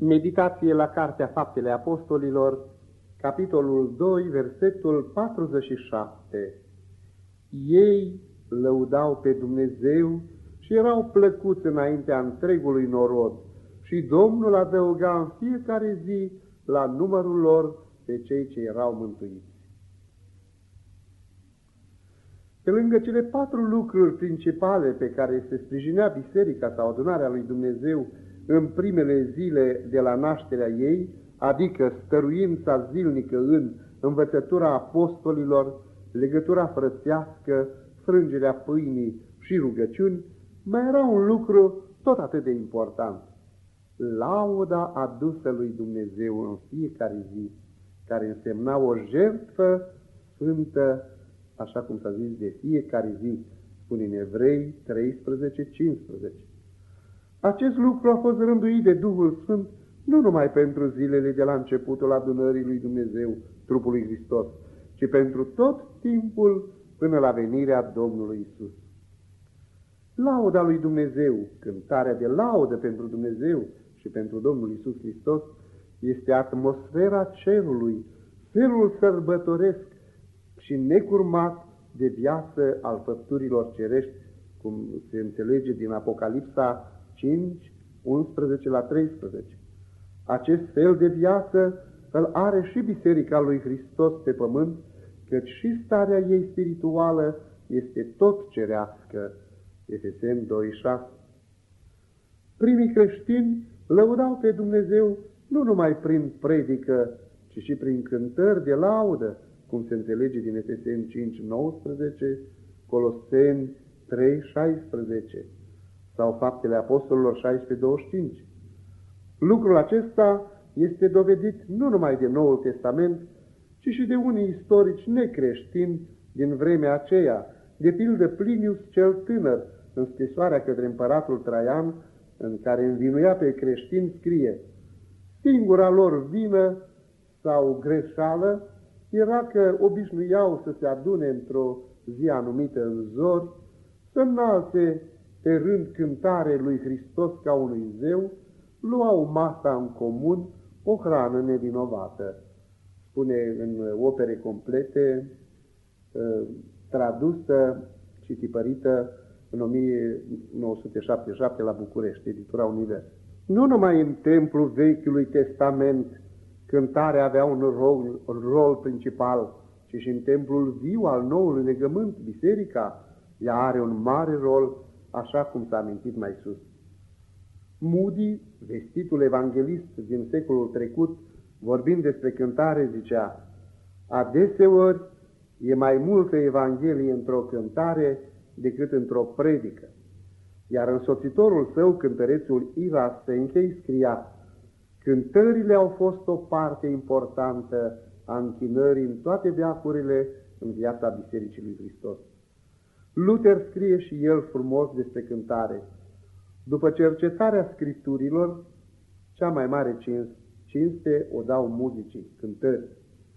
Meditație la Cartea Faptele Apostolilor, capitolul 2, versetul 47. Ei lăudau pe Dumnezeu și erau plăcuți înaintea întregului norod și Domnul adăuga în fiecare zi la numărul lor pe cei ce erau mântuiți. Pe lângă cele 4 lucruri principale pe care se sprijinea biserica sau adunarea lui Dumnezeu în primele zile de la nașterea ei, adică stăruința zilnică în învățătura apostolilor, legătura frățească, frângerea pâinii și rugăciuni, mai era un lucru tot atât de important: lauda adusă lui Dumnezeu în fiecare zi, care însemna o jertfă sfântă, așa cum s-a zis, de fiecare zi, spune în Evrei 13:15. Acest lucru a fost rânduit de Duhul Sfânt nu numai pentru zilele de la începutul adunării lui Dumnezeu, trupul lui Hristos, ci pentru tot timpul până la venirea Domnului Isus. Lauda lui Dumnezeu, cântarea de laudă pentru Dumnezeu și pentru Domnul Isus Hristos, este atmosfera cerului, felul sărbătoresc și necurmat de viață al făpturilor cerești, cum se înțelege din Apocalipsa 5, 11-13. Acest fel de viață îl are și Biserica lui Hristos pe pământ, căci și starea ei spirituală este tot cerească. Efeseni 2:6. Primii creștini lăudau pe Dumnezeu nu numai prin predică, ci și prin cântări de laudă, cum se înțelege din Efeseni 5:19, Coloseni 3:16 sau Faptele Apostolilor 16:25. Lucrul acesta este dovedit nu numai de Noul Testament, ci și de unii istorici necreștini din vremea aceea, de pildă Plinius cel Tânăr, în scrisoarea către împăratul Traian, în care învinuia pe creștini, scrie: singura lor vină sau greșeală era că obișnuiau să se adune într-o zi anumită în zori, să înalte pe rând cântare lui Hristos ca unui zeu, luau masa în comun, o hrană nevinovată. Spune în Opere complete, tradusă și tipărită în 1977 la București, editura Univers. Nu numai în templul Vechiului Testament cântarea avea un rol principal, ci și în templul viu al Noului Legământ, biserica, ea are un mare rol, așa cum s-a amintit mai sus. Moody, vestitul evanghelist din secolul trecut, vorbind despre cântare, zicea: adeseori e mai multă evanghelie într-o cântare decât într-o predică. Iar însoțitorul său, cântărețul Ira Sankey, scria: cântările au fost o parte importantă a închinării în toate veacurile în viața Bisericii lui Hristos. Luther scrie și el frumos despre cântare: după cercetarea Scripturilor, cea mai mare cinste o dau muzicii, cântării.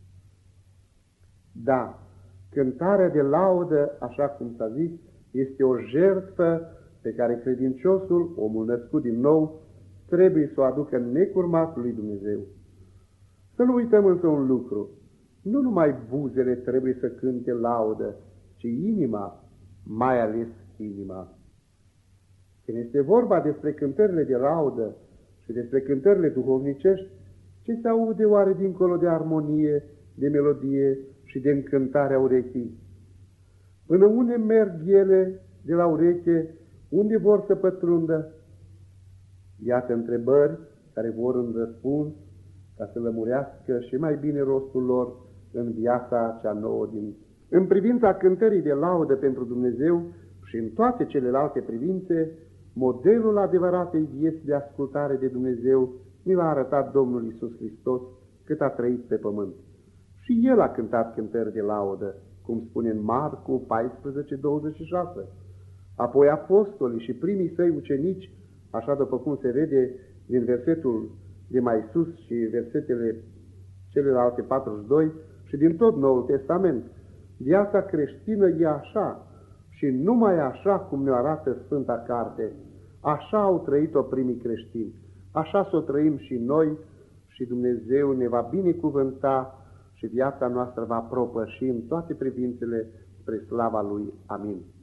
Da, cântarea de laudă, așa cum s-a zis, este o jertfă pe care credinciosul, omul născut din nou, trebuie să o aducă necurmat lui Dumnezeu. Să nu uităm însă un lucru: nu numai buzele trebuie să cânte laudă, ci inima, mai ales inima. Când este vorba despre cântările de laudă și despre cântările duhovnicești, ce se aude oare dincolo de armonie, de melodie și de încântarea urechii? Până unde merg ele de la ureche, unde vor să pătrundă? Iată întrebări care vor un răspuns ca să lămurească și mai bine rostul lor în viața cea nouă din... În privința cântării de laudă pentru Dumnezeu și în toate celelalte privințe, modelul adevăratei vieți de ascultare de Dumnezeu ni l-a arătat Domnul Isus Hristos cât a trăit pe pământ. Și El a cântat cântări de laudă, cum spune în Marcu 14:26. Apoi apostolii și primii săi ucenici, așa după cum se vede din versetul de mai sus și versetele celelalte 42 și din tot Noul Testament. Viața creștină e așa și numai așa cum ne arată Sfânta Carte. Așa au trăit-o primii creștini. așa să o trăim și noi și Dumnezeu ne va binecuvânta și viața noastră va propăși în toate privințele spre slava Lui. Amin.